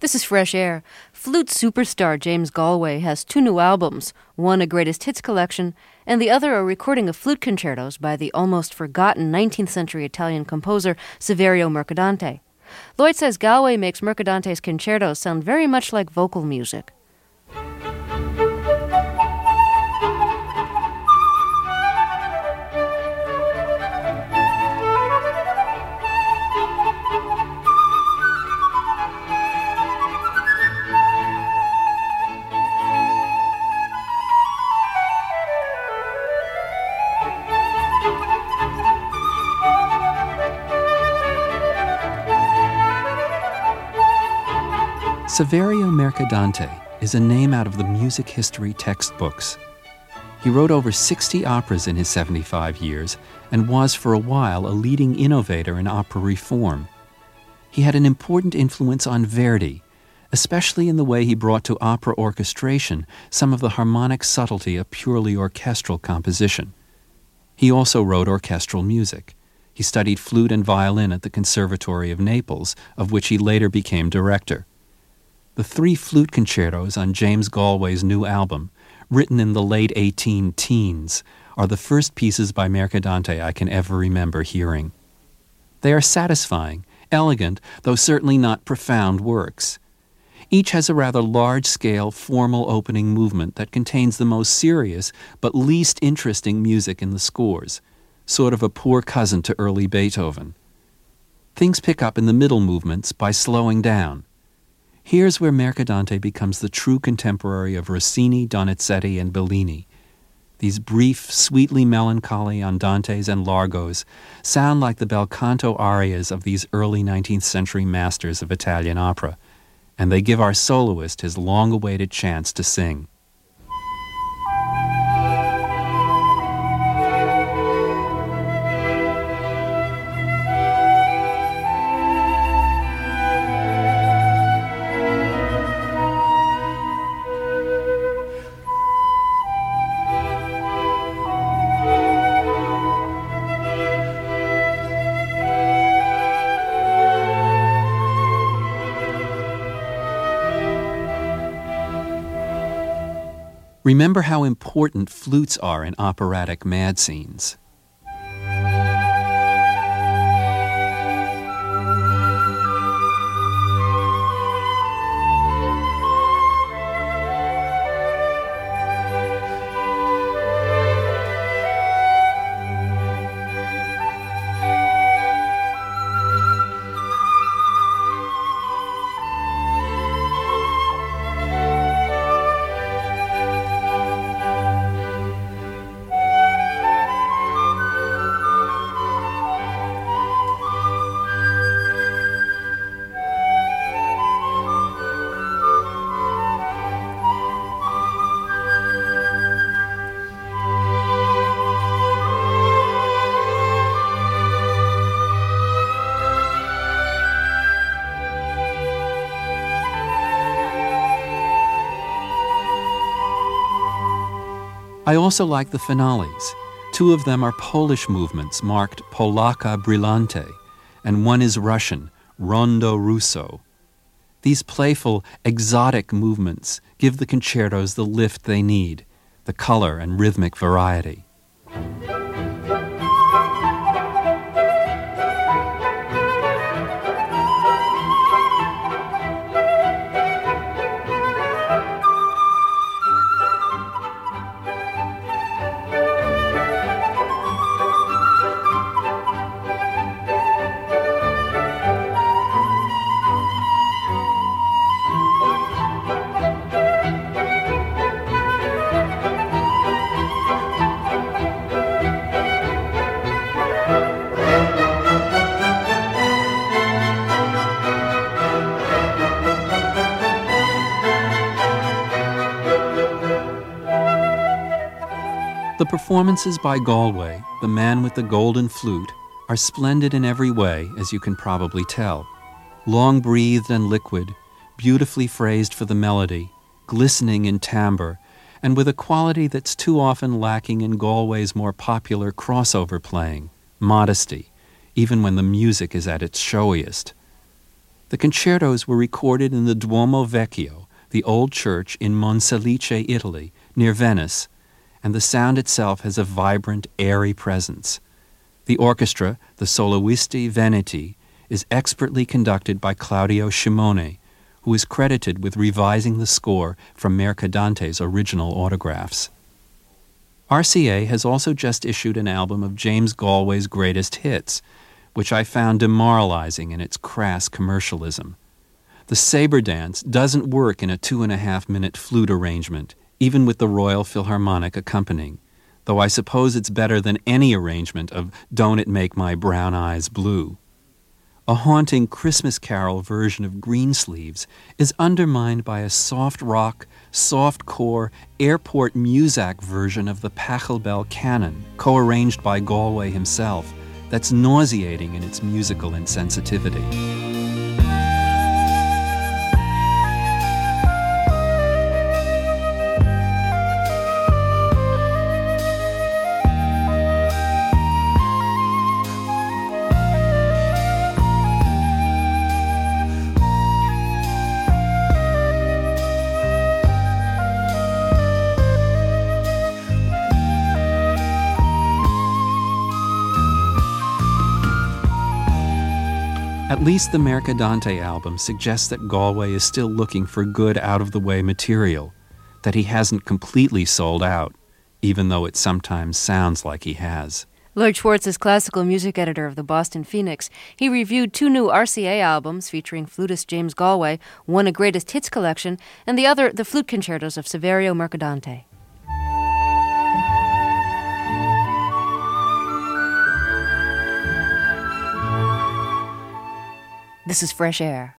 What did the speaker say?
This is Fresh Air. Flute superstar James Galway has two new albums, one a greatest hits collection, and the other a recording of flute concertos by the almost forgotten 19th century Italian composer Saverio Mercadante. Lloyd says Galway makes Mercadante's concertos sound very much like vocal music. Saverio Mercadante is a name out of the music history textbooks. He wrote over 60 operas in his 75 years and was for a while a leading innovator in opera reform. He had an important influence on Verdi, especially in the way he brought to opera orchestration some of the harmonic subtlety of purely orchestral composition. He also wrote orchestral music. He studied flute and violin at the Conservatory of Naples, of which he later became director. The three flute concertos on James Galway's new album, written in the late 18-teens, are the first pieces by Mercadante I can ever remember hearing. They are satisfying, elegant, though certainly not profound works. Each has a rather large-scale, formal opening movement that contains the most serious but least interesting music in the scores, sort of a poor cousin to early Beethoven. Things pick up in the middle movements by slowing down. Here's where Mercadante becomes the true contemporary of Rossini, Donizetti, and Bellini. These brief, sweetly melancholy andantes and largos sound like the bel canto arias of these early 19th century masters of Italian opera, and they give our soloist his long-awaited chance to sing. Remember how important flutes are in operatic mad scenes. I also like the finales. Two of them are Polish movements marked Polaka Brillante, and one is Russian, Rondo Russo. These playful, exotic movements give the concertos the lift they need, the color and rhythmic variety. The performances by Galway, the man with the golden flute, are splendid in every way, as you can probably tell. Long-breathed and liquid, beautifully phrased for the melody, glistening in timbre, and with a quality that's too often lacking in Galway's more popular crossover playing, modesty, even when the music is at its showiest. The concertos were recorded in the Duomo Vecchio, the old church in Monselice, Italy, near Venice, and the sound itself has a vibrant, airy presence. The orchestra, the Soloisti Veneti, is expertly conducted by Claudio Scimone, who is credited with revising the score from Mercadante's original autographs. RCA has also just issued an album of James Galway's greatest hits, which I found demoralizing in its crass commercialism. The Sabre Dance doesn't work in a 2.5-minute flute arrangement, even with the Royal Philharmonic accompanying, though I suppose it's better than any arrangement of Don't It Make My Brown Eyes Blue. A haunting Christmas carol version of Greensleeves is undermined by a soft rock, soft-core, airport muzak version of the Pachelbel Canon, co-arranged by Galway himself, that's nauseating in its musical insensitivity. At least the Mercadante album suggests that Galway is still looking for good out-of-the-way material, that he hasn't completely sold out, even though it sometimes sounds like he has. Lloyd Schwartz is classical music editor of the Boston Phoenix. He reviewed 2 new RCA albums featuring flutist James Galway, one a greatest hits collection, and the other the flute concertos of Saverio Mercadante. This is Fresh Air.